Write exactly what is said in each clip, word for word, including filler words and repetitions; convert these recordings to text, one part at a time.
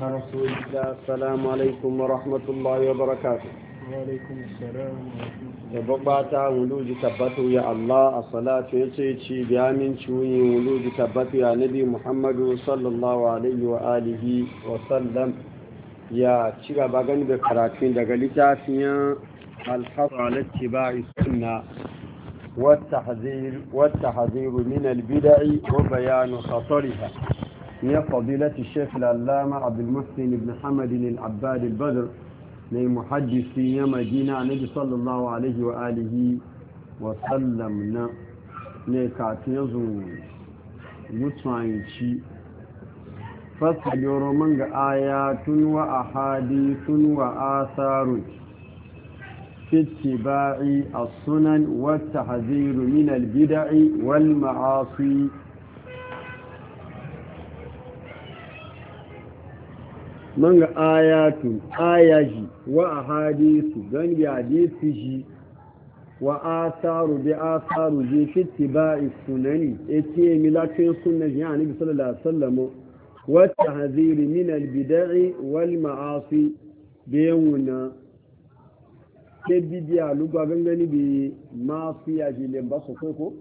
رسول الله. السلام عليكم ورحمة الله وبركاته. وعليكم السلام ورحمة الله. يبقى ولود تبتو يا الله الصلاة يسيتي بيامن شوي ولود تبتو يا نبي محمد صلى الله عليه وآله وسلم. يا شيخ باغن بكراتين دغليتا فيا الحظ على اتباع السنة والتحذير والتحذير من البدع وبيان خطرها. يا فضيلة الشيخ العلامة عبد المحسن بن حمد العباد البدر من محدثي مدينة النبي صلى الله عليه وآله وسلم نكاتين زون متوانشي فسجر من آيات وأحاديث وآثار في اتباع السنن والتحذير من البدع والمعاصي. من آيات آيات وأحاديث غني حديثه وآثار بآثار جي في اتباع السنن اتي ملاكين سنة يعني صلى الله عليه وسلم والتحذير من البدع والمعاصي بيونا كبديا لغا غنغني بمعصية جي لمباسو كوكو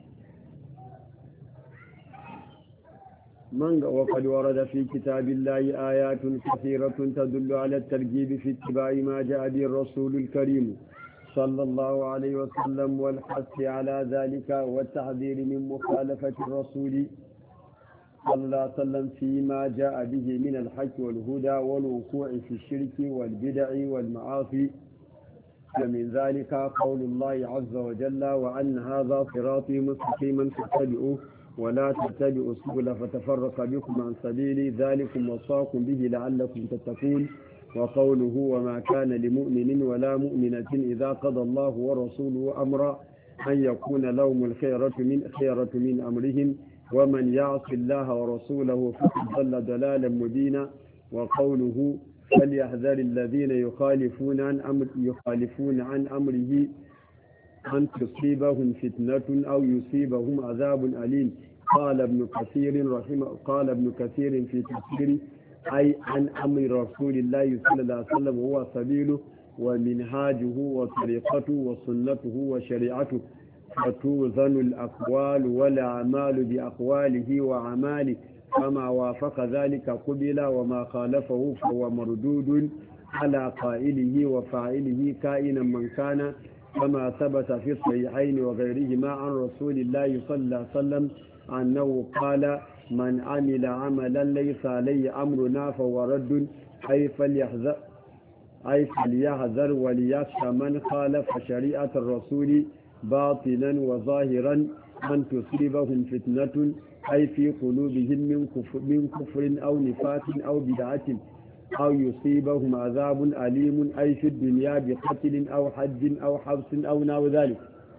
من وقد ورد في كتاب الله آيات كثيرة تدل على الترغيب في اتباع ما جاء به الرسول الكريم صلى الله عليه وسلم والحث على ذلك والتحذير من مخالفة الرسول صلى الله عليه وسلم فيما جاء به من الحق والهدى والوقوع في الشرك والبدع والمعاصي. ومن ذلك قول الله عز وجل وأن هذا صراطي مستقيما فاتبعوه ولا تتبعوا السبل فتفرق بكم عن سبيلي ذلكم وصاكم به لعلكم تتقون. وقوله وما كان لمؤمن ولا مؤمنة إذا قضى الله ورسوله أمرا أن يكون لهم الخيرة من خيرة من أمرهم ومن يعص الله ورسوله فقد ضل ضلالا مبينا. وقوله فليحذر الذين يخالفون عن أمر يخالفون عن أمره أن تصيبهم فتنة أو يصيبهم عذاب أليم. قال ابن كثير رحمه قال ابن كثير في تفسيره أي عن أمر رسول الله صلى الله عليه وسلم هو سبيله ومنهاجه وطريقته وسنته وشريعته فتوزن الأقوال والأعمال بأقواله وأعماله فما وافق ذلك قبل وما خالفه فهو مردود على قائله وفاعله كائنا من كان كما ثبت في الصحيحين وغيرهما عن رسول الله صلى الله عليه وسلم أنه قال من عمل عملا ليس عليه أمرنا فهو رد أي فليحذر أي فليحذر وليخشى من خالف شريعة الرسول باطنا وظاهرا أن تصيبهم فتنة أي في قلوبهم من كفر, من كفر أو نفاق أو بدعة أو يصيبهم عذاب أليم أي في الدنيا بقتل أو حج أو حبس أو نحو ذلك.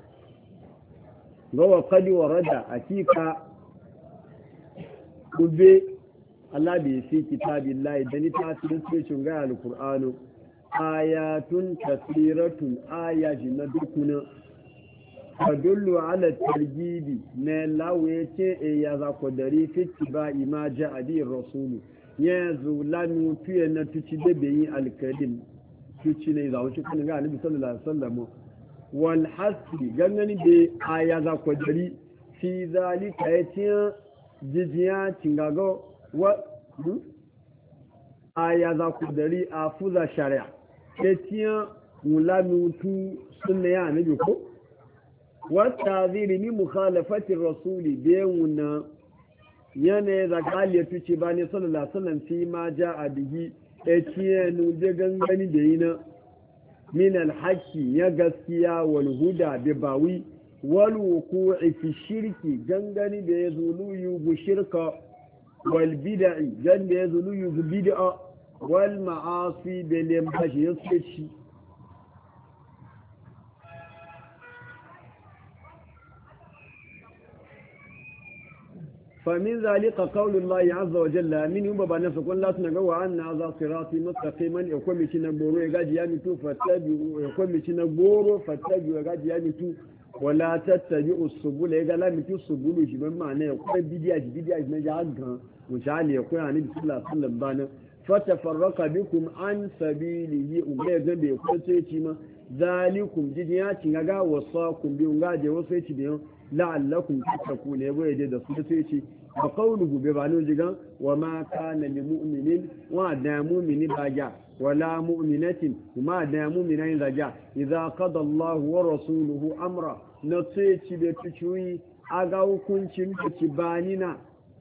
وقد ورد أتيك كبه الله بي في كتاب الله دني تاسين سيشن غا القرآن آيات كثيرة آيات ندكنا تدل على الترجيب نلاويتي إياذا قدري في اتباع ما جاء به الرسول yanzu lanu tuye na tuci da bayin alkarim tuci ne za wuce kan ga annabi sallallahu alaihi wasallam wal hasbi gangani da aya za ku dari fi zalika yatin jijiya tingago wa aya za ku dari afuza shari'a yatin mulanu tu sunna ya annabi ko wa tadhiri min mukhalafati rasuli bayuna yana da galiyatu ce ba ne sallallahu alaihi wasallam fi ma ja'a bihi etiyanu je gangani da yina min alhaqi ya gaskiya wal huda bi bawi wal wuqu'i fi shirki gangani da yazulu yubu shirka wal bid'i ganda yazulu yubu bid'a wal ma'asi bi lambashi yashi فمن ذلك قول الله عز وجل من يوم بنا فكون لا تنغوا أن هذا صراطي مستقيما يكون مشينا غورو يغادي يامتو فتبعوا يكون مشينا غورو فتبعوا يغادي يامتو wala tattabi'u subula ga la mitu subulu shi ban ma'ana ya kuma bidiya shi bidiya shi na ja gan wuce ne ya koya ni sallallahu alaihi wasallam bana fatafarraqa bikum an sabilihi umma ga be ko sai ci ma zalikum jidin ya ci ga wasakum bi unga je wasu ci biyo la'allakum tattaqun ne boye da su sai ci wa qawluhu bi banu jigan wa ma kana lil mu'minin wa da mu'mini baja wala mu'minatin ma da mu'minain baja idza qada Allah wa rasuluhu amra na sai ci be tuci aga hukuncin ci banina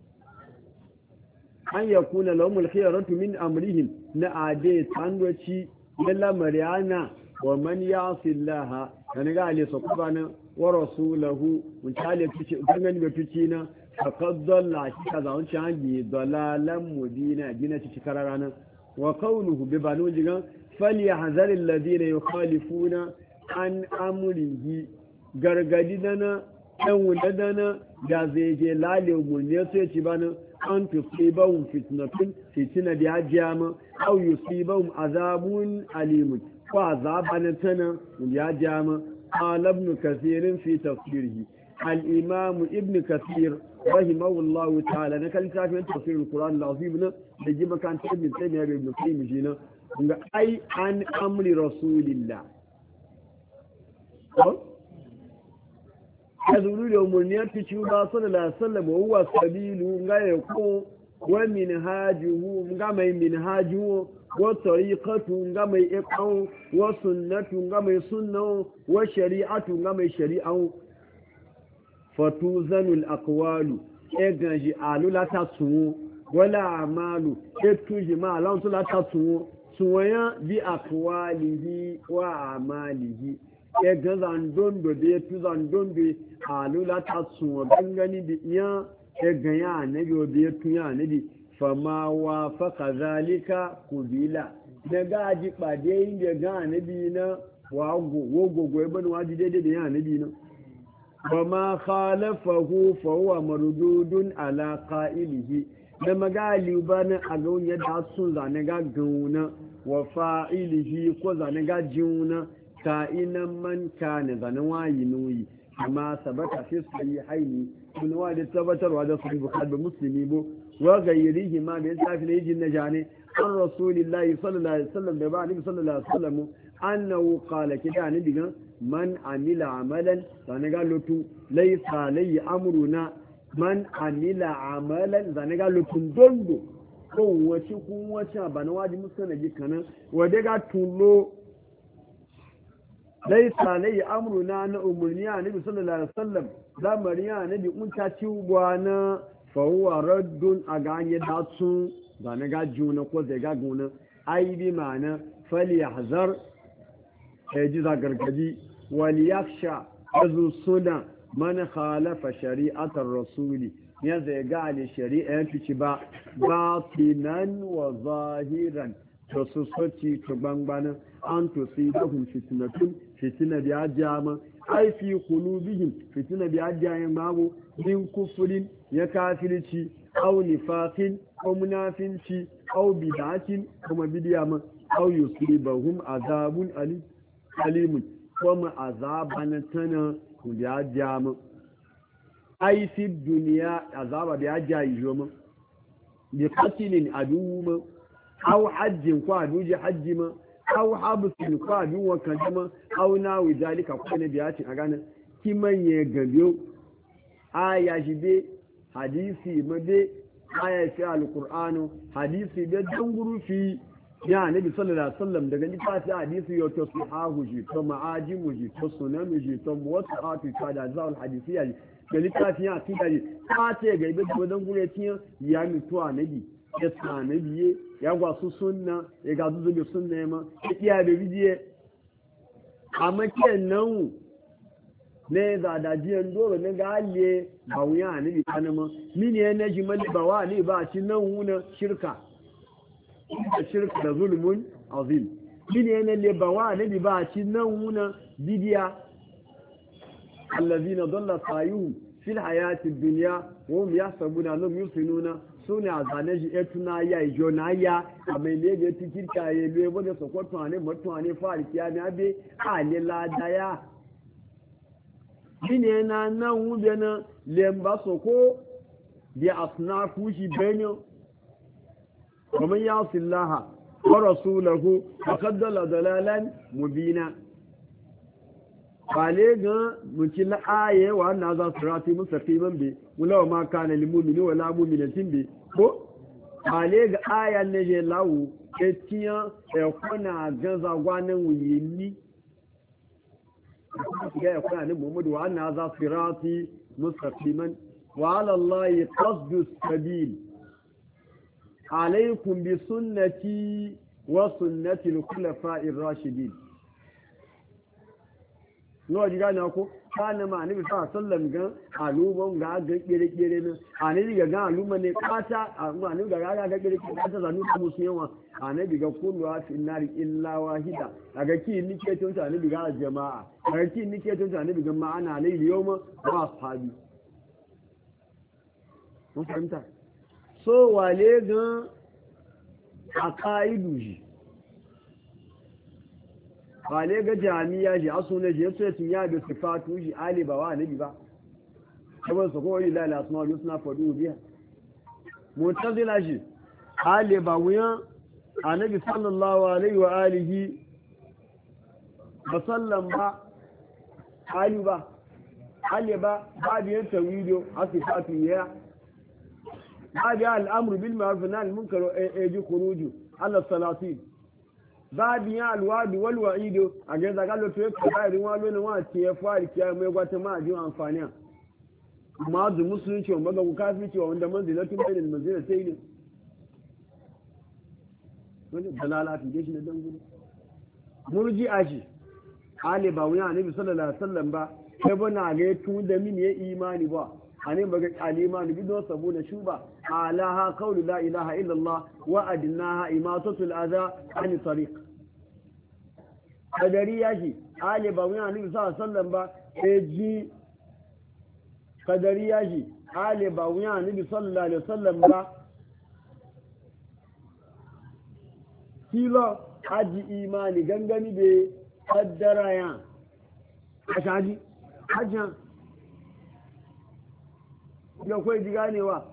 an yakuna lahumul khiyaratu min amrihim na ade tandoci yalla mariana wa man ya'si Allah kana ga ale so kubana wa rasulahu mutale tuci gangan be tuci na faqad dalla kika za wanci hangi dalalan mudina gina ci kararana wa qawluhu bi banu jigan falyahzar alladhina yukhalifuna an amrihi gargadi dana dan wudana da zai je lale mulne sai ci bana an tusibahum fitnatun fitina da ajama aw yusibahum azabun alimun ko azaban tana ya jama qala ibn kathir fi tafsirihi al-imam ibn kathir rahimahullahu ta'ala na kan tafi tafsir al-quran al-azim na da jiba kan ibn taymiyyah ibn qayyim jina ga ai an amri rasulillah yazuru da umurniyar fici ba sallallahu alaihi wasallam wa huwa sabilu nga yako wa minhajuhu nga mai minhajuhu wa tariqatu nga mai iqaw wa sunnatu nga mai sunnahu wa shari'atu nga mai shari'ahu fatuzanul aqwalu e ganji alula ta tun wala amalu e tuji ma lan to la ta tun suwaya bi aqwalihi wa amalihi e ga zandondo da ya tu zandondo alula ta tun gangani bi iya e ga ya annabi da ya tu ya annabi fama wa fa kazalika kubila da ga ji pade inda ga annabi na wa go go go e ban waji daidai da ya annabi na وما خالفه فهو مردود على قائله da magali bana a ga wani yadda sun zane ga gauna wa fa'ilihi ko zane ga jiuna ka ina man ka ne zane wayi nuyi amma sabata fi sai haini kun wa da tabbatarwa da sahih bukhari da muslimi bo wa gairihi ma da tafi ne jin najane an rasulillahi sallallahu alaihi wasallam da ba nabi sallallahu alaihi wasallam annahu qala kida ni digan man amila amalan zane ga lutu laysa alayhi amruna man amila amalan zane ga lutun dondo ko wace kun wace ba na wadi musana ji kana wade ga tulo laysa alayhi amruna na umurniya nabi sallallahu alaihi wasallam da mariya nabi mun ta ci gwana fa huwa raddun aganye datsu zane ga juna ko zai ga guna ai bi ma'ana fali yahzar ji za gargaji waliyaksha azu suna man khalafa shari'atar rasuli ya zai ga ali shari'a ya fici ba batinan wa zahiran to su soci to bangbana an to sai da hun fitnatun fitna biya jama ai fi qulubihim fitna biya jayan babu min kufrin ya kafirci aw nifaqin aw munafinci aw bid'atin kuma bidiyama aw yusibahum azabun alim alimun kuma azaba tana ya jama ai fi duniya azaba da ya jayi joma bi qatilin aduma aw hajjin ko aduji hajji ma aw habsin ko adu wa kadama aw nawi zalika ko ne biya ci a ganin kiman ye gabiyo aya jibe hadisi mabe aya fi alqur'anu hadisi da danguru fi ya nabi sallallahu alaihi wasallam daga littafi hadisi yau to sahahu ji to ma'ajimu ji to sunanu ji to muwatta'atu ta da zawul hadisiya ji da littafi ya akida ji ta ce ga ibe godan gure tiya ya mutu nabi ya tsanabiye ya gwasu sunna ya ga zuzu bi sunna ma ya kiya be bidiye amma kenan ne da da jiyan doro ne ga alle ba wuya nabi kanama mini ne ji mali ba wa ne ba ci nan wuna shirka da shirka da zulmun azim shine yana lebawa nabi ba ci nan wuna bidiya allazina dalla sayuhum fil hayati dunya wa hum yahsabuna annahum yusinuna suna zanaji etuna ya ijona ya amele ga tikirka ye le bode sokoto ane moto ane fari ki ane abe ale la daya shine na nan wube na lemba soko bi asnafu shi benyo wa man ya'si Allah wa rasulahu faqad dalla dalalan mubina bale ga mukin aye wa anna za sirati mustaqiman bi wala ma kana lil mu'mini wala mu'minatin bi ko bale ga ayan ne je lawo etiyan e kona ganza gwanan wuyini ga ya kwana ne Muhammadu wa anna za sirati mustaqiman wa ala Allah qasdu sabil alaykum bi sunnati wa sunnati al-khulafa'i ar-rashidin no diga na ko kana ma annabi sallallahu alaihi wasallam ga aluman ga ga kire kire ne annabi ga ga aluma ne kata annabi ga ga ga kire kire kata zanu ku musu yawa annabi ga kullu fi nari illa wahida daga ki ni ke tun annabi ga jama'a daga ki ni ke tun annabi ga ma'ana alayhi yawma wa ashabi mun fahimta so wale ga aqaidu ji wale ga jami'a ji asu ne je sai tun ya da sifatu ji ali ba wa nabi ba saboda su koyi la la asma yusna fadu biya mu'tazila ji ali ba wuya annabi sallallahu alaihi wa alihi wa sallam ba ali ba ali ba ba biyan tawido asifatu ya ba al'amru bil ma'ruf wa nahy anil munkar e ji khuruju ala salatin babi ya alwadi wal wa'ido a ga zaga lo to ka bayar wa lo ne wa ti e fari kiya mai gwata ma ji amfani amma zu musulunci wanda ga ku kafirci wanda manzilatun bainal manzilatayn wani dalalatu dai shi ne dan gudu murji aji ali ba wuya annabi sallallahu alaihi wasallam ba sai bana ga tun da min ya imani ba anin baga alima ni bidon saboda shuba alaha qawlu la ilaha illa allah wa adnaha imatatul adha an tariq kadariya shi ali ba wani annabi sallallahu alaihi wasallam ba eji kadariya shi ali ba wani annabi sallallahu alaihi wasallam ba kilo haji imani gangani be kaddara ya ashaji hajjan da kwai ji ganewa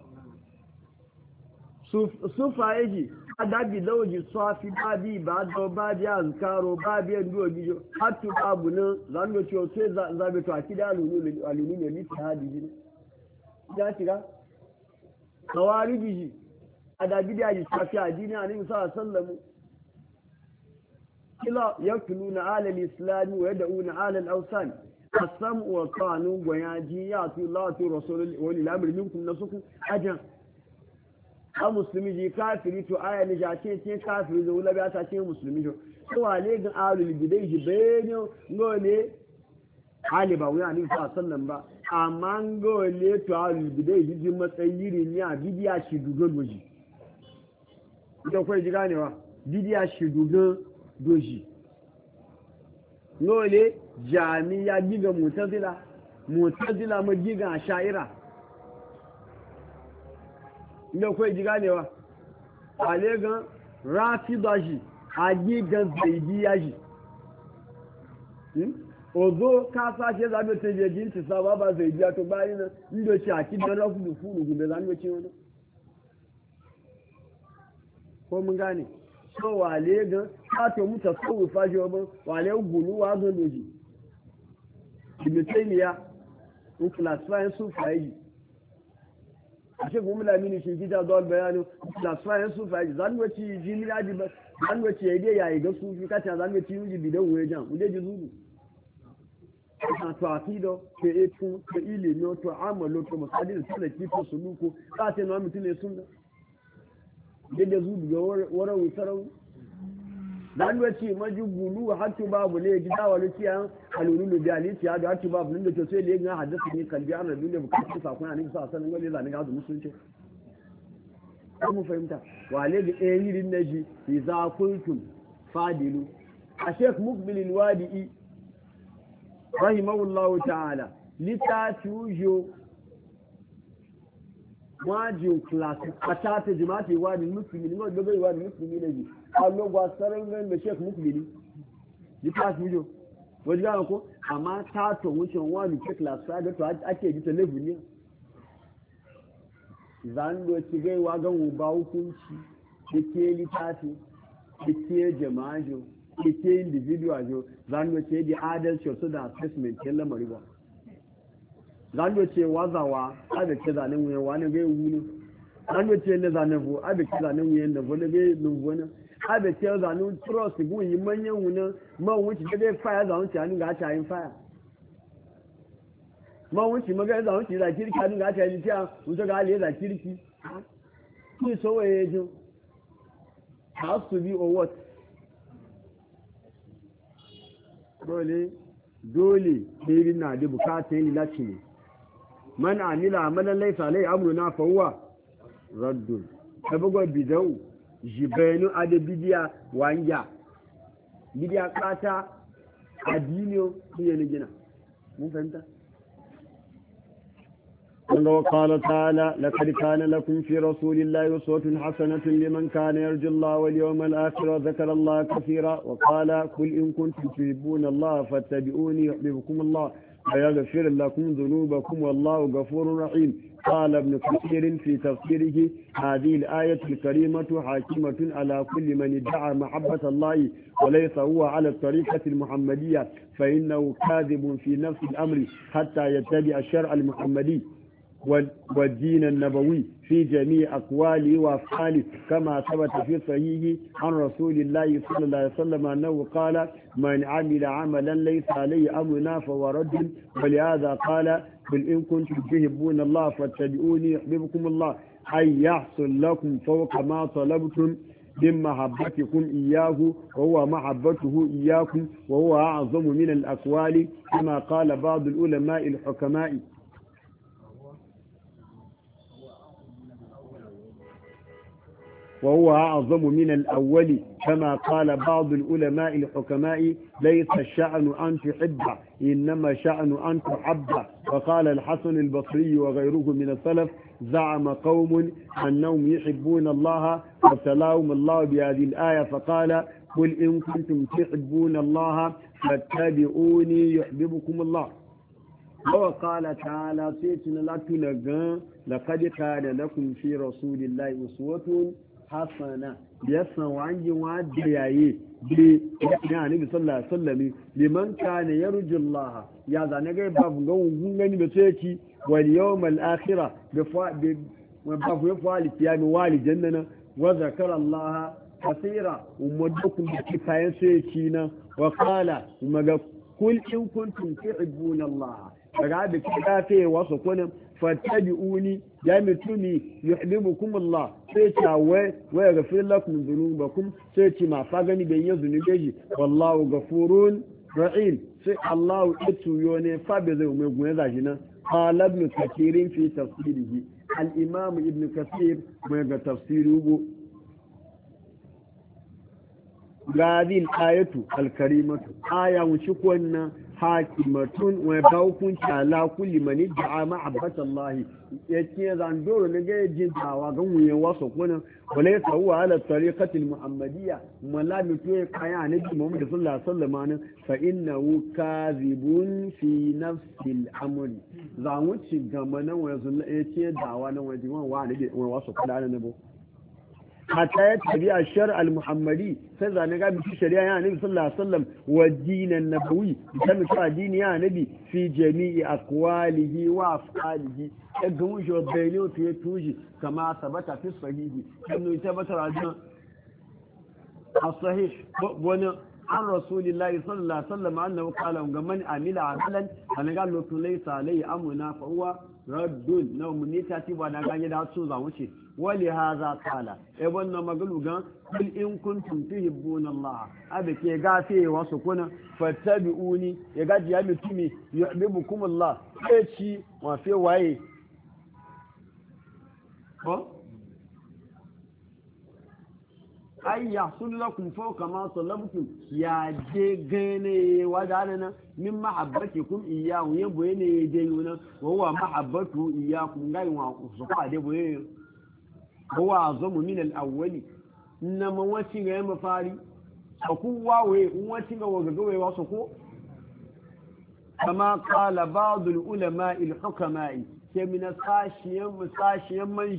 sufa yake adabi lauji safi babi ba da babi azkaro babi ndo gijo hatu babu nan zan ce sai zabe to akida alunu alunu ne ni hadi ne ya shiga kawariji ji adabi da ji safi adini annabi sallallahu alaihi wasallam kila yakuluna ala al-islam wa yad'una ala al-awsan asam wa kanu gwayaji ya tu la tu rasul wali lamri minkum nasuku ajan a muslimi ji kafiri to aya ne jace ce kafiri zo labi ta ce muslimi jo to wale ga alul bidai ji benyo ngole hali ba wuya ni fa sallan ba amma ngole to alul bidai ji matsayi ne a bidiya shi dugo doji ita kai ji ganewa bidiya shi dugo doji ngole jami'a giga mutazila mutazila ma giga sha'ira inda kai ji ganewa ale gan rafida shi a gigan zaidiya shi ozo ka sashe zabe ta je jinci saba ba zaidiya to bayan nan inda shi a kidan rafu fulu gube zan ga cewa ko mun gane so wale gan ka to muta so fa jo ba wale gulu wa zo doji ibn taymiya in classify su fayi a ce kuma lamini shi gida zuwa bayanu classify su fayi zan wace jini daji ba zan wace yayi yayi ga su fi kace zan wace yuji bidan waye jan uje ji zulu ta to afido ke etu ke ile no to amalo to masadir salaki to suluku ka ce no mutune sunna da zubi ga wara wutarau dan wace maji gulu hatu babu ne gida wani ciyan alulu da aliti ya da hatu babu ne to sai le ga hadisi ne kan ji an rabu ne bukatu sakon ani sa sanin wani zani ga musulunci ko mu fahimta wale ga eh yirin naji idza kuntum fadilu a sheikh mukbil alwadi rahimahullahu ta'ala litatujo wajin class patata jamaati wadi muslimi ngo dobe wadi muslimi ne allo gwa saran ngan da sheikh mukbili di class video wadi ga ko amma ta to wucin wadi ke class sa da to ake ji television ne zan do ci gai wa gan ba hukunci ke litafi ke jama'ajo ke individual jo zan ce di adalci so da assessment ke lamari ba zan ce wazawa abe ke zanen wuya wani ga wuni zan ce ne zanen fu abe ke zanen wuya da wani ga lumbu abe ce zanen trust gun yi manyan wunan man wuce da dai fire zanen ci hannun ga ta yin fire man wuce magana zanen ci da kirki hannun ga ta yin ciya wuce ga hali da kirki ki so waye jo has to be or what dole dole ne na da bukata yin lati ne man amila amalan laysa alai amruna fa huwa raddun tabago bidau jibenu ade bidiya wanja bidiya kata adiniyo kiye ne gina mun fahimta وقال تعالى لقد كان لكم في رسول الله أسوة حسنة لمن كان يرجو الله واليوم الآخر وذكر الله كثيرا وقال قل إن كنتم تحبون الله فاتبعوني يحببكم الله ويغفر لكم ذنوبكم والله غفور رحيم قال ابن كثير في تفسيره هذه الآية الكريمة حاكمة على كل من ادعى محبة الله وليس هو على الطريقة المحمدية فإنه كاذب في نفس الأمر حتى يتبع الشرع المحمدي والدين النبوي في جميع أقواله وأفعاله كما ثبت في صحيح عن رسول الله صلى الله عليه وسلم أنه قال من عمل عملا ليس عليه أمرنا فهو رد ولهذا قال قل إن كنتم تحبون الله فاتبعوني يحببكم الله أي يحصل لكم فوق ما طلبتم من محبتكم إياه وهو محبته إياكم وهو أعظم من الأقوال كما قال بعض العلماء الحكماء وهو أعظم من الأول كما قال بعض العلماء الحكماء ليس الشأن أن تحب إنما شأن أن تحب وقال الحسن البصري وغيره من السلف زعم قوم أنهم يحبون الله وابتلاهم الله بهذه الآية فقال قل إن كنتم تحبون الله فاتبعوني يحببكم الله وقال تعالى سيتنا لا تنغى لقد كان لكم في رسول الله أسوة hasana ya san wangin wadda yayi bi ya nabi sallallahu alaihi wasallam liman kana yarjullaha ya zane ga babu ga gungani da sai wal yawmal akhirah bi fa bi babu ya fa alkiyami wali jannana wa zakara allaha kaseera ummadukum bi kifayen sai na wa qala maga kul in kuntum tuhibbuna allaha daga da kida fe wasu kunan fattabi'uni ya mutumi yuhibbukum Allah sai ta wai wa yaghfir lakum dhunubakum sai ci ma fa gani ben yanzu ne beji wallahu ghafurun rahim sai Allah ya tuyo ne fa be zai mai gun zaji nan qala ibn kathir fi tafsirihi al-imam ibn kathir mai ga tafsiri ugo gadil ayatu al-karimatu aya wuci wannan hakimatun wa hukunci ala kulli man da'a ma'abbata Allah yake zan doro ne ga jin tawa ga wuyen wasu kuna wala yasawa ala tariqati al-muhammadiyya malami to kaya ne bi Muhammad sallallahu alaihi wasallam fa innahu kadhibun fi nafsi al-amri zan wuci gama nan wa zulla yake dawa nan waje wa ne wasu kuna ne bo hatta ya tabi a shar al-muhammadi sai zane ga bishi shari'a ya nabi sallallahu alaihi wasallam wa dinan nabawi da mutu addini ya nabi fi jami'i aqwalihi wa af'alihi ga mun jo bayani to ya tuji kama sabata fi sahihi kan ne tabbata rajin as-sahih wani an rasulillahi sallallahu alaihi wasallam annahu qala ga man amila amalan an ga lutu laysa alai amuna fa huwa raddun na munita ti ba na ganye da su za wuce wali haza kala e wannan magalu gan kul in kuntum tuhibbuna Allah abe ke gafe wasu kuna fattabi'uni ya gaji ya mutumi yuhibbukum Allah sai ci wa fe waye ko ay yahsul lakum fawqa ma talabtum ya je gane wadana min mahabbatikum iyyahu yabo ne je yuna wa huwa mahabbatu iyyakum gai wa su ka de boye huwa azamu min al-awwali inma wati ga yamma fari ku wawe wati ga waga gawe wasu ko kama qala ba'd al-ulama al-hukama ke min sashiyan musashiyan manji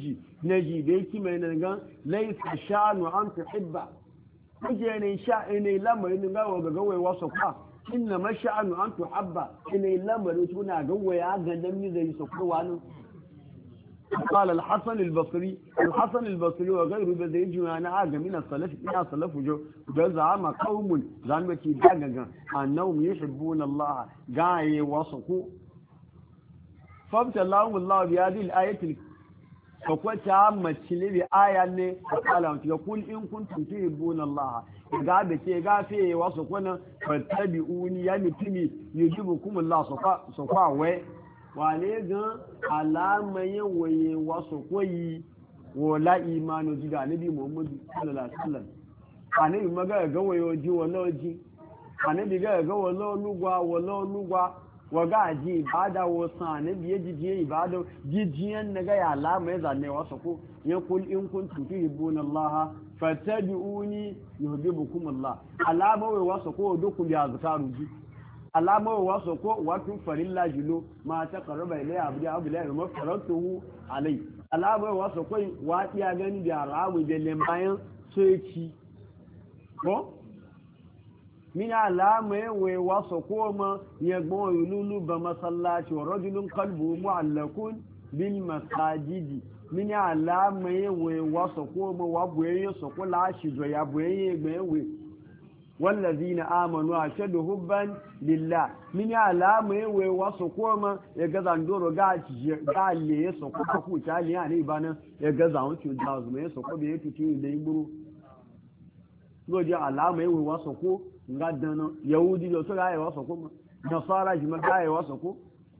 naji da yake mai nan ga laysa sha'nu an tuhibba kuje ne sha'ini lamarin ga wa ga wai wasu kwa inna ma sha'nu an tuhabba ina lamarin tuna ga waya ga dan mi zai so ko wani قال الحسن البصري الحسن البصري وغيره بزي جوانا اغا من السلف يا سلف جو زعم قوم زعمتي دغغا انهم يحبون الله غاي وسقوا فابتلاهم الله بهذه الايه فقوتا مچلي بآية ne قال يقول ان كنتم تحبون الله ga da ke gafe wasu kuna fattabi'uni ya mutumi yujibukum Allah sofa sofa we wale gan alamayin waye wasu koyi wala imanu ji da nabi muhammadu sallallahu alaihi wasallam anabi maga ga wayo ji wala ji anabi ga ga wala lugwa wala lugwa waga ji ibada wo san anabi ji ji ibada ji jiyan naga ya alamai zanne wasu ko ya kul in kuntum tuhibbuna allaha fattabi'uni yuhibbukum allah alama wai wasu ko dukun ya zakaru ji alamar wasu ko watun farilla jilo ma ta karaba ilai abu da abu da ma faratuhu alai alamar wasu ko wadiya gani da rawu da lembayan soci ko mina alamar wai wasu ko ma yagbon yululu ba masallaci wa rajulun qalbu mu'allakun bil masajidi mina alamar wai wasu ko ma wabuye so ko la shi jo ya buye gbewe والذين آمنوا أشد حبا لله من علامة يوي وسقوما يغزان دورو قال لي يسقو كفو تالي يعني إبانا يغزان تداوز ما يسقو بيكي تيوي دينبرو لوجي علامة يوي وسقو غدنا يهودي جو سرعي وسقو نصارى جمعي وسقو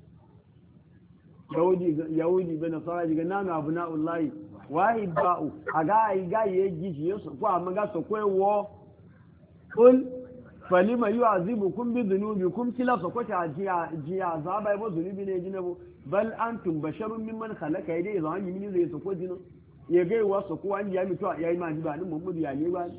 يهودي يهودي بنصارى جمعنا أبناء الله واحد باو أغاي غاي يجي يسقو أما غسقو يوو kul falima yu'azibukum bi dhunubikum kila sokota jiya jiya zaba yabo zunubi ne jinabo bal antum basharun mimman khalaqa yadai zan yi mini zai soko jino ya ga wa soko an ya mito ya yi ma jiba ni muhammadu ya ne ba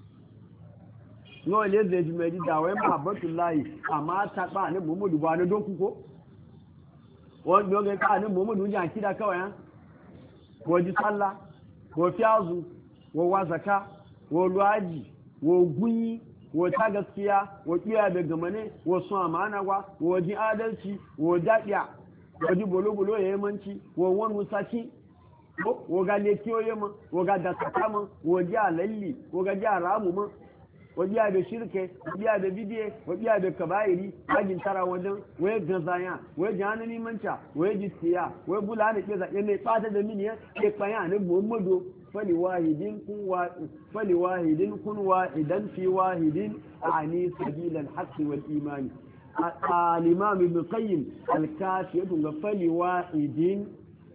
no le zai ji mai da wai mahabbatullahi amma ta ba ni muhammadu ba na doku ko wani yoga ka ni muhammadu ya kida kawai ha ko ji sallah ko fiyazu ko wazaka ko luaji wo gunyi wo ta gaskiya wo kiya da gamane wo sun amana wa wo ji adalci wo dadiya wo ji bolo-bolo ya yamanci wo wani musaci wo ga lekiyo yamma wo ga dasakama wo ji alalli wo ga ji aramu ma wo ji da shirke wo ji da bidiye wo ji da kabairi hajin tara wajen wo ya gazanya wo ji hannun manca wo ji siya wo bula ne ke zaɓe mai ɓata da miniya ke kwaya ne muhammadu فلواحد كن وا... فلواحد كن واحدا في واحد أعني سبيل الحق والإيمان الإمام ابن القيم الكافي يقول فلواحد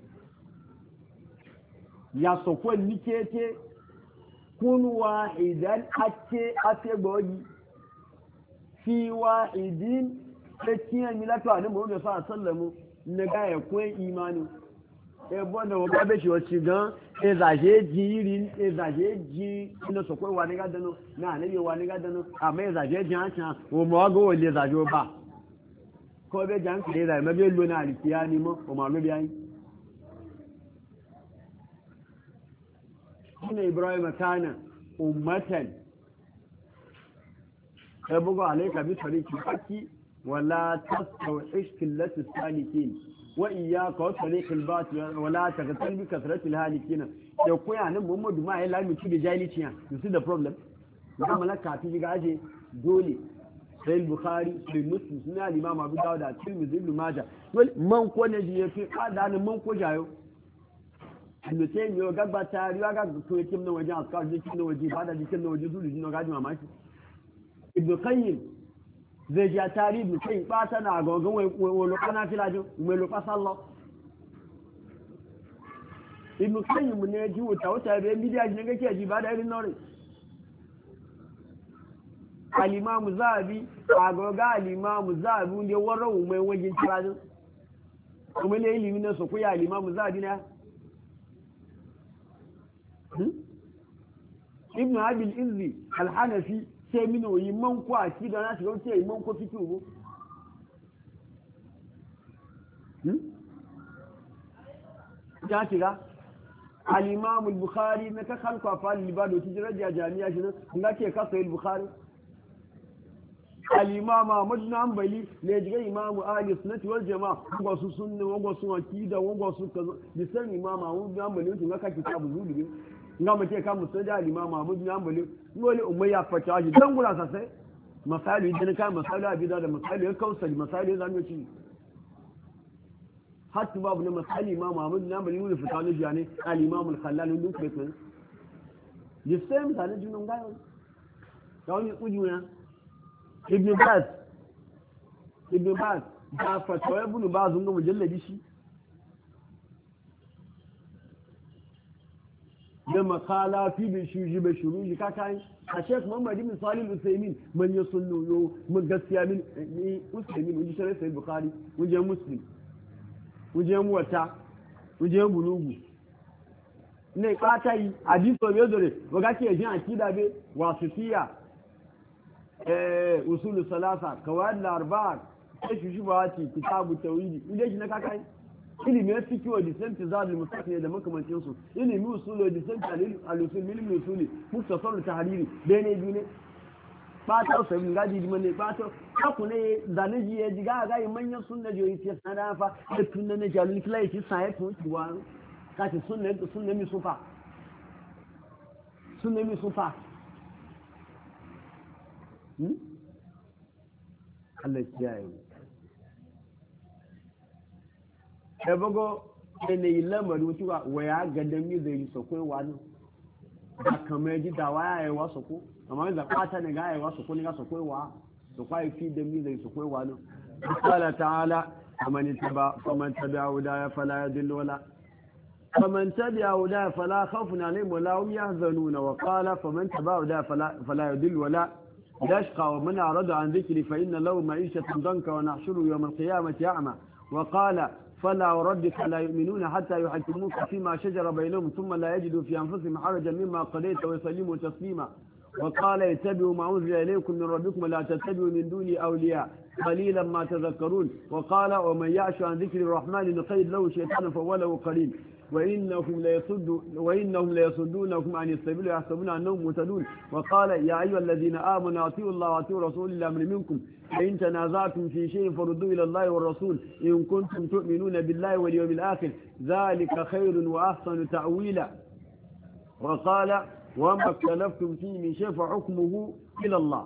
يسوق النكتة كن واحدا أتي أتي بودي في واحد فتيان ملاتو أنا محمد صلى الله عليه وسلم نجاية كوين إيمانه ẹgbọ́n náà wọ́n bá bẹ́ ṣe ọtí gan ẹzàṣẹ́ jí rí ẹzàṣẹ́ jí iná sọ̀kọ́ wà ní gádánú náà níbi wà ní gádánú àmọ́ ẹzàṣẹ́ jí àṣà wọ́n mọ́ ọgọ́ wọ́n lè ẹzàṣẹ́ ọba kọ́ bẹ́ jà ń kìlẹ̀ ẹzàṣẹ́ mẹ́bí ló náà àlìkí á ní mọ́ ọmọ àlóbi ayé. shine Ibrahim kana ummatan ẹbúgọ́ àlẹ́kà bí tariqi haqi wala tastawhish qillati salikin وإياك وطريق الباطل ولا تغتل بكثرة الهالكين يقول يعني محمد ما هي لا متي بجاهليتيا you see the problem kuma la ka fi gaje dole sai bukhari sai muslim suna imam abu dawud da tirmidhi ibn majah dole man ko ne je fi kada ne man ko jayo inda sai yo gaba tariwa ga to yake mun wajen askar jikin na waje bada jikin na waje zuri jino gaji mamaki ibn qayyim zai ja tarihi mu kai bata na gogon wai wolo kana filajin mai lo pasallo ibn qayyim ne ji wuta wuta be media ne kake ji ba da irin nore al-imam zabi agoga al-imam zabi ne warawu mai wajin tirajin kuma ne ilimi na so ko ya al-imam zabi ne ibn abil izzi al-hanafi sai mino yi man ko akida na shiga ce yi man ko fiki ugo hmm ya shiga al-imam al-bukhari na ka kan kwa fa libado tijraja jami'a shi nan ngake ka sai al-bukhari al-imam Ahmad bin Hanbali ne jiga imam ahli sunnati wal jamaa ko su sunna ko su akida ko su kazo bisan imam Ahmad bin Hanbali tun ka kitabu zubi nga mace ka musada al-imam Ahmad bin Hanbali wani umayya fata ji dan gura sai misali idan ka misali abida da misali ya kausa misali zan yi ci hatta babu na misali imam Ahmad bin Hanbali ne fita ne jani al-imam al-Khallal duk kai ne the same tane junun gayo kawai ujuya ibn Baz ibn Baz da fatawa ibn Baz mun mujalladi shi da makala fi bi shuji bi shuruji kakai a Sheikh Muhammad ibn Salih al-Usaymin man yasunnu yo mun gaskiya min ni Usaymin mun shirye sai Bukhari mun je Muslim mun je Muwatta mun je Bulugu ne katai hadisi be dore waga ke jin akida be wasitiya eh usul salasa qawaid al-arba'a sai shubahati kitabu tawhid inde shi na kakai ilimi ya fi kiwo da santi za da mustaqi da makamancin su ilimi usulo da santi al-usul ilimi usuli muktasar tahriri bene dine ba ta so bin gaji di manne ba ta kaku ne da ne ji ji ga ga manyan sunna jo yi sai sana fa da tunna ne jalil klai ci sai to tuwa ka ci sunna sunna mi sufa sunna mi sufa hmm Allah ya yi ebogo ene ilamari wutuwa waya gadan mi zai sokoi wani da kamar ji da waya ya wasu ko amma da kwata ne ga ya wasu ko ne ga sokoi wa so kwai fi da mi zai sokoi wani qala ta'ala faman taba faman tabi'a hudaya fala yadillu wala faman tabi'a hudaya fala khawfun alayhim wala hum yahzanuna wa qala faman tabi'a hudaya fala fala yadillu wala yashqa wa man arada an dhikri fa inna lahu ma'ishatan danka wa nahshuru yawm al-qiyamati a'ma wa qala فلا وربك لا يؤمنون حتى يحكموك فيما شجر بينهم ثم لا يجدوا في أنفسهم حرجا مما قضيت ويسلموا تسليما وقال اتبعوا ما أنزل إليكم من ربكم ولا تتبعوا من دوني أولياء قليلا ما تذكرون وقال ومن يعش عن ذكر الرحمن نقيد له شيطانا فهو له قرين وإنهم ليصدون وإنهم ليصدونكم عن السبيل ويحسبون أنهم مهتدون وقال يا أيها الذين آمنوا أطيعوا الله وأطيعوا رسول الله من منكم فإن تنازعتم في شيء فردوا إلى الله والرسول إن كنتم تؤمنون بالله واليوم الآخر ذلك خير وأحسن تأويلا وقال وما اختلفتم فيه من شيء فحكمه إلى الله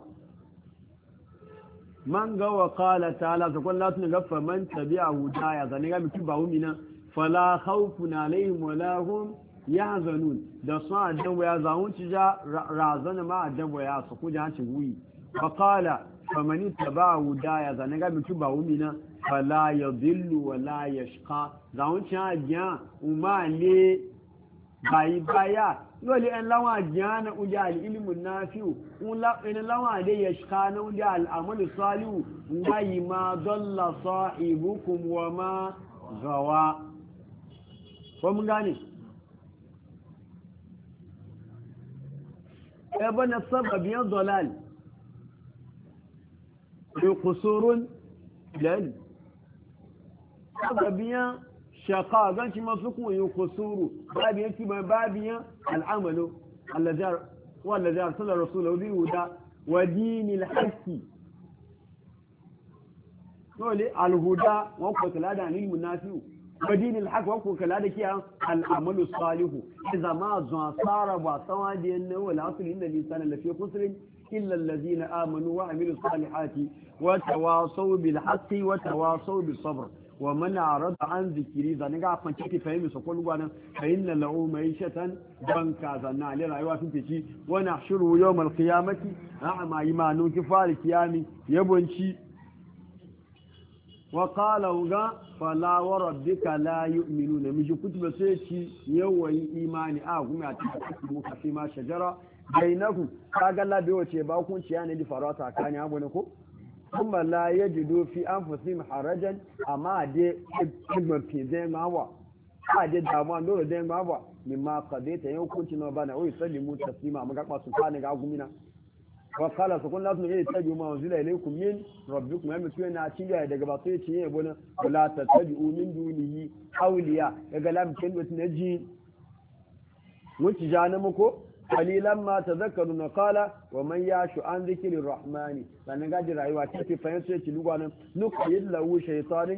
من قال قال تعالى تقول لا تنغفى من تبع هدايا ذنقى مكبه منا فلا خوف عليهم ولا هم يحزنون da sun addan waya zawun ci ja razana ma addan waya su ku jan ci wuyi faqala famani taba'a hudaya zane ga mutu ba wumina fala yadhillu wala yashqa zawun ci ajiya umale bayi baya dole an lawa ajiya na uja al-ilmu nafi'u ula in lawa de yashqa na uja al-amal salihu ngai ma dalla sahibukum wa ma gawa ko mun gane ابن السبب يضلال بقصور لل سببيا شقاء غنش مسكو يقصور بابيا كما بابيا العمل الذي والذي ارسل رسوله بالهدى ودين الحق dole alhuda wanko kala da anil munafiu wadin alhaq wanko kala da kiyan al'amalu salihu idza ma zuwa sara ba sawadi ne wala asli inda lisan la fi khusrin illa allazina amanu wa amilu salihati wa tawasaw bil haqqi wa tawasaw bis sabr wa man arada an zikri zan ga fan kike fahimi so kullu gwanan fa inna lahu ma'ishatan banka zanna li rayuwa tun fici wa nahshuru yawm al qiyamati a'ma imanu kifal kiyami yabonci وقال وغا فلا وربك لا يؤمنون مجي كتب سيتي يوي ايماني ا غومي اتaki muka fi ma shajara bainakum kaga Allah bai wace ba kun ciya ne di farata kani abu ne ko kuma la yajidu fi anfusihim harajan amma de ibn fi zai mawa a de damuwa dole zai mawa mimma qadaita yau kun ci no bana wai sallimu taslima amma ga kwasu kani ga gumina وقال سكون لازم ايه تتبعوا ما انزل اليكم من ربكم يا متي na ciya daga ba sai ciye bona wala tattabi'u min dunihi awliya daga lam kin wata naji wuci jani muko qalilan ma tadhakkaruna qala wa man yashu an dhikri rahmani sanan gaji rayuwa ta ce fahimta ce lugwanin nuqil lahu shaytanin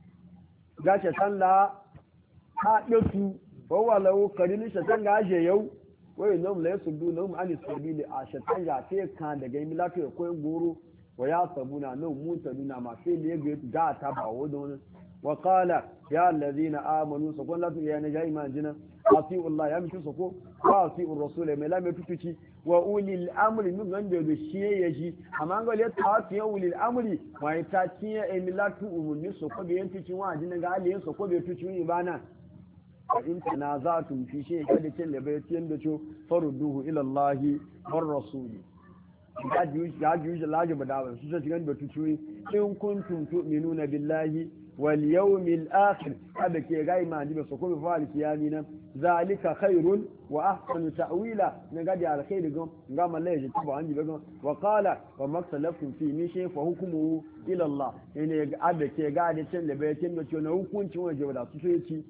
ga shaytan la ha datu wa wa lahu qarin shaytan ga je yau wai nom la yasudu nom an sabili a shaytan ya ce kan daga milatu ya koyin goro wa ya sabuna nan mutaduna ma sai da ya ga ta ba wadon wa qala ya allazina amanu sakon la ya ne jai manjina asiu allah ya mutu sako wa asiu rasul mai la mai tutuci wa ulil amri min gande da shi ya ji amma ga le ta fi ulil amri wa ta ci ya emilatu umuni sako da yanti cin wa jina ga aliyin sako da tuci ibana in tanazatum fi shay kada cin da bai tiyan da cho farudduhu ila allah war rasul ya ji ya ji laji badawa su ta cikin da tuci in kuntum tu'minuna billahi wal yawmil akhir hada ke gai ma ji su kuma fa alkiyami nan zalika khairun wa ahsanu ta'wila ne gadi alkhairi gon ga mallai ji tuba an ji gon wa qala wa maktalaftum fi min shay fa hukmuhu ila Allah ne hada ke gadi cin da bai cin da ce na hukuncin waje da su sai ci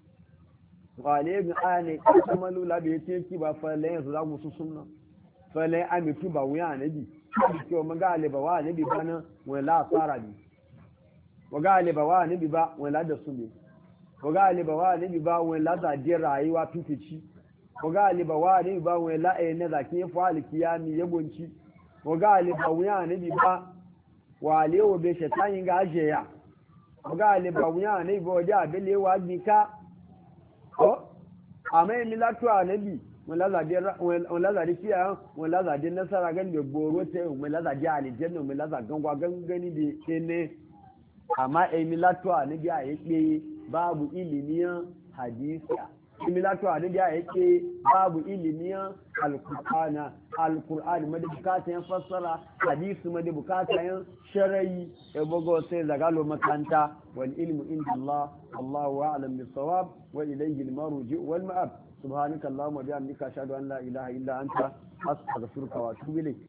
wale ga ane kamalu la bai ce ki ba fa lai su za mu su sunna fa lai amitu ba wuya nabi ko magale ba wa nabi bana wala fara bi wagale ba wa nabi ba wala da su ne wagale ba wa nabi ba wala da je rayuwa tufici wagale ba wa nabi ba wala eh na zaki fa alkiyami yabonci wagale ba wa nabi ba wale wo be shaitan ga aje ya wagale ba wa nabi ba waja bele wa bika ko amai milatu nabi wala za je wala za rikiya wala za je nasara gan da goro te wala za je aljanna wala za gangwa gangani de ne amma emilatuwa na biya yake babu ilimiyan hadisiya emilatuwa na biya yake babu ilimiyan alkur'ana alkur'ani ma da bukatayen fassara hadisi ma da bukatayen sharayi ya bugo sai zagalo makanta wal ilmu inda Allah Allahu a'lam bis-sawab wa ilayhi al-marji wal ma'ab subhanaka allahumma wa bihamdika ashhadu an la ilaha illa anta astaghfiruka wa atubu ilayk